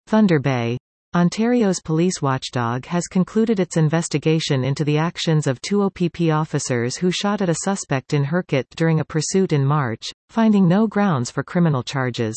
Thunder Bay. Ontario's police watchdog has concluded its investigation into the actions of two OPP officers who shot at a suspect in Hurkit during a pursuit in March, finding no grounds for criminal charges.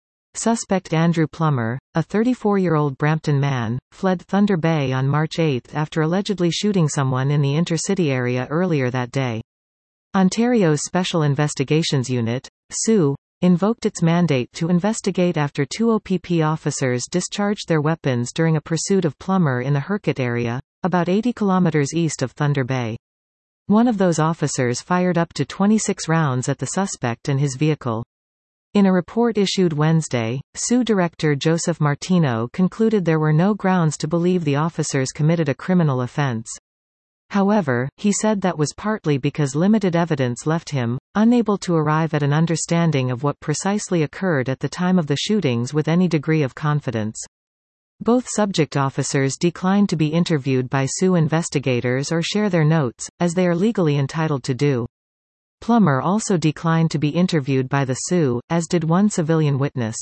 Suspect Andrew Plummer, a 34-year-old Brampton man, fled Thunder Bay on March 8 after allegedly shooting someone in the intercity area earlier that day. Ontario's Special Investigations Unit, SU, invoked its mandate to investigate after two OPP officers discharged their weapons during a pursuit of Plummer in the Hurkit area, about 80 kilometers east of Thunder Bay. One of those officers fired up to 26 rounds at the suspect and his vehicle. In a report issued Wednesday, SU Director Joseph Martino concluded there were no grounds to believe the officers committed a criminal offense. However, he said that was partly because limited evidence left him unable to arrive at an understanding of what precisely occurred at the time of the shootings with any degree of confidence. Both subject officers declined to be interviewed by SU investigators or share their notes, as they are legally entitled to do. Plummer also declined to be interviewed by the SU, as did one civilian witness.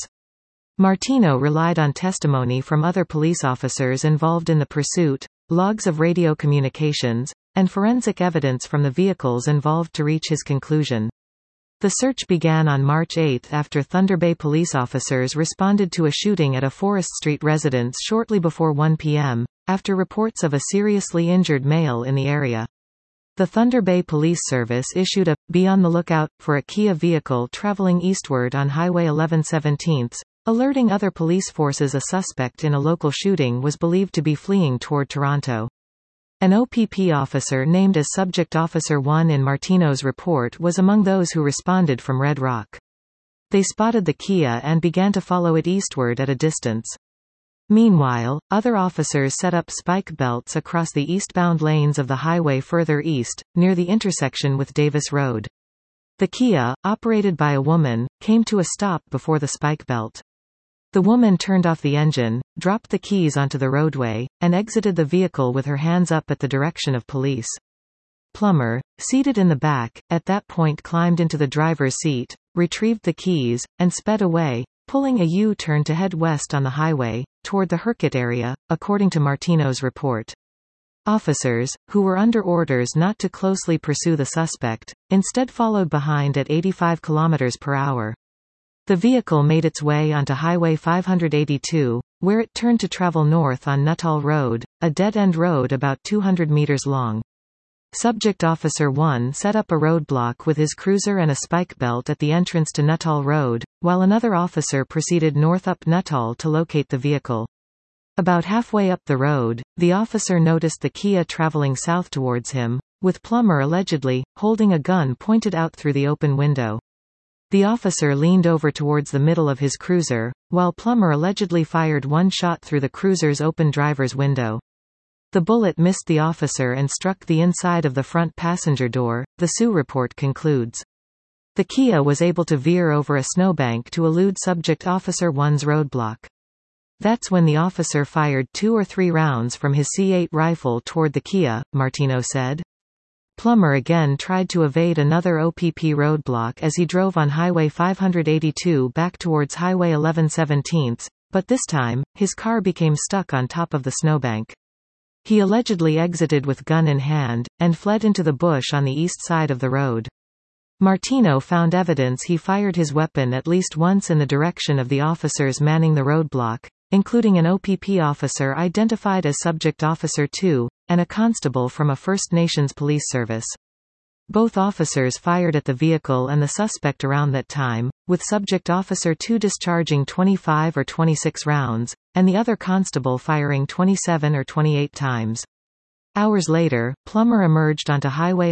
Martino relied on testimony from other police officers involved in the pursuit, logs of radio communications, and forensic evidence from the vehicles involved to reach his conclusion. The search began on March 8 after Thunder Bay police officers responded to a shooting at a Forest Street residence shortly before 1 p.m., after reports of a seriously injured male in the area. The Thunder Bay Police Service issued a "Be on the lookout" for a Kia vehicle traveling eastward on Highway 11/17, alerting other police forces a suspect in a local shooting was believed to be fleeing toward Toronto. An OPP officer named as Subject Officer 1 in Martino's report was among those who responded from Red Rock. They spotted the Kia and began to follow it eastward at a distance. Meanwhile, other officers set up spike belts across the eastbound lanes of the highway further east, near the intersection with Davis Road. The Kia, operated by a woman, came to a stop before the spike belt. The woman turned off the engine, dropped the keys onto the roadway, and exited the vehicle with her hands up at the direction of police. Plummer, seated in the back, at that point climbed into the driver's seat, retrieved the keys, and sped away, pulling a U-turn to head west on the highway, toward the Hurkit area, according to Martino's report. Officers, who were under orders not to closely pursue the suspect, instead followed behind at 85 km per hour. The vehicle made its way onto Highway 582, where it turned to travel north on Nuttall Road, a dead-end road about 200 meters long. Subject Officer 1 set up a roadblock with his cruiser and a spike belt at the entrance to Nuttall Road, while another officer proceeded north up Nuttall to locate the vehicle. About halfway up the road, the officer noticed the Kia traveling south towards him, with Plummer allegedly holding a gun pointed out through the open window. The officer leaned over towards the middle of his cruiser, while Plummer allegedly fired one shot through the cruiser's open driver's window. The bullet missed the officer and struck the inside of the front passenger door, the SU report concludes. The Kia was able to veer over a snowbank to elude Subject Officer 1's roadblock. That's when the officer fired 2 or 3 rounds from his C8 rifle toward the Kia, Martino said. Plummer again tried to evade another OPP roadblock as he drove on Highway 582 back towards Highway 11/17, but this time, his car became stuck on top of the snowbank. He allegedly exited with gun in hand, and fled into the bush on the east side of the road. Martino found evidence he fired his weapon at least once in the direction of the officers manning the roadblock, including an OPP officer identified as Subject Officer 2, and a constable from a First Nations police service. Both officers fired at the vehicle and the suspect around that time, with Subject Officer 2 discharging 25 or 26 rounds, and the other constable firing 27 or 28 times. Hours later, Plummer emerged onto Highway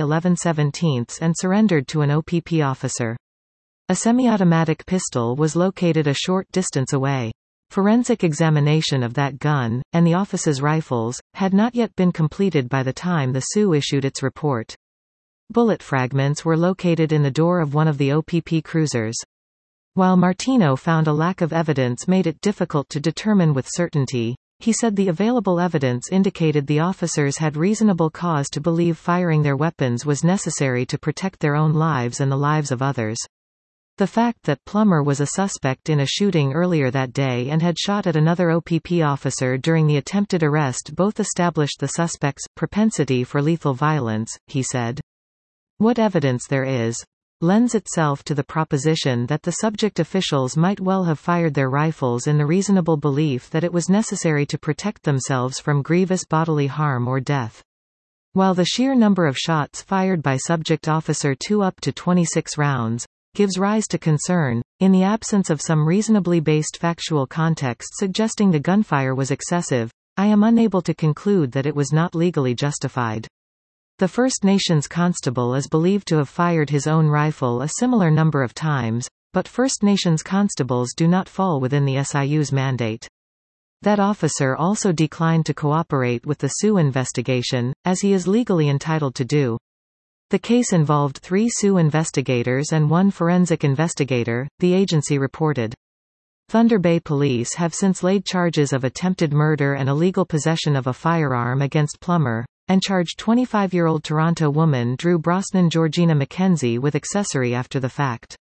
11/17 and surrendered to an OPP officer. A semi-automatic pistol was located a short distance away. Forensic examination of that gun, and the officer's rifles, had not yet been completed by the time the SU issued its report. Bullet fragments were located in the door of one of the OPP cruisers. While Martino found a lack of evidence made it difficult to determine with certainty, he said the available evidence indicated the officers had reasonable cause to believe firing their weapons was necessary to protect their own lives and the lives of others. The fact that Plummer was a suspect in a shooting earlier that day and had shot at another OPP officer during the attempted arrest both established the suspect's propensity for lethal violence, he said. What evidence there is lends itself to the proposition that the subject officials might well have fired their rifles in the reasonable belief that it was necessary to protect themselves from grievous bodily harm or death. While the sheer number of shots fired by subject officer 2 up to 26 rounds gives rise to concern, in the absence of some reasonably based factual context suggesting the gunfire was excessive, I am unable to conclude that it was not legally justified. The First Nations constable is believed to have fired his own rifle a similar number of times, but First Nations constables do not fall within the SIU's mandate. That officer also declined to cooperate with the Sioux investigation, as he is legally entitled to do. The case involved 3 Sioux investigators and 1 forensic investigator, the agency reported. Thunder Bay Police have since laid charges of attempted murder and illegal possession of a firearm against Plummer, and charged 25-year-old Toronto woman Drew Brosnan Georgina McKenzie with accessory after the fact.